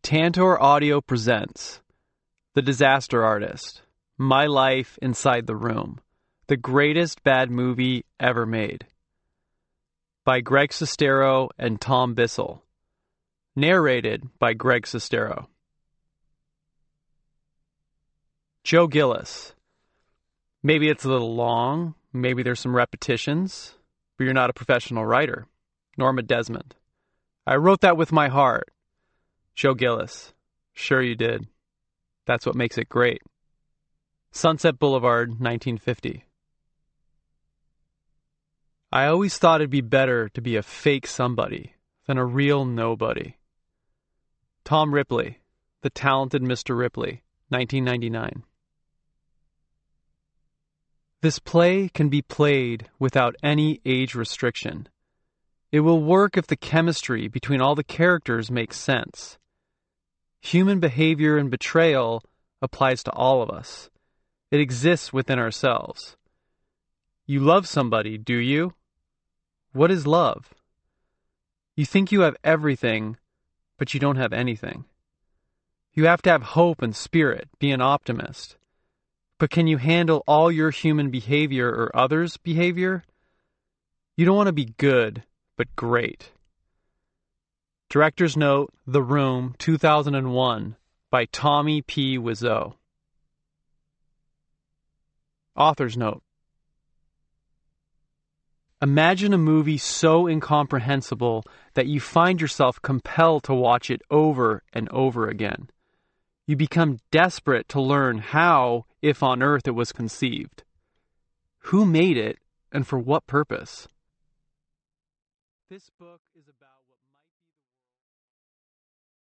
Tantor Audio presents The Disaster Artist, My Life Inside the Room, the greatest bad movie ever made. By Greg Sestero and Tom Bissell. Narrated by Greg Sestero. Joe Gillis. Maybe it's a little long, maybe there's some repetitions, but you're not a professional writer. Norma Desmond. I wrote that with my heart. Joe Gillis. Sure you did. That's what makes it great. Sunset Boulevard, 1950. I always thought it'd be better to be a fake somebody than a real nobody. Tom Ripley, The Talented Mr. Ripley, 1999. This play can be played without any age restriction. It will work if the chemistry between all the characters makes sense. Human behavior and betrayal applies to all of us. It exists within ourselves. You love somebody, do you? What is love? You think you have everything, but you don't have anything. You have to have hope and spirit, be an optimist. But can you handle all your human behavior or others' behavior? You don't want to be good, but great. Director's note, The Room, 2001, by Tommy P. Wiseau. Author's note. Imagine a movie so incomprehensible that you find yourself compelled to watch it over and over again. You become desperate to learn how, if on earth, it was conceived. Who made it, and for what purpose? This book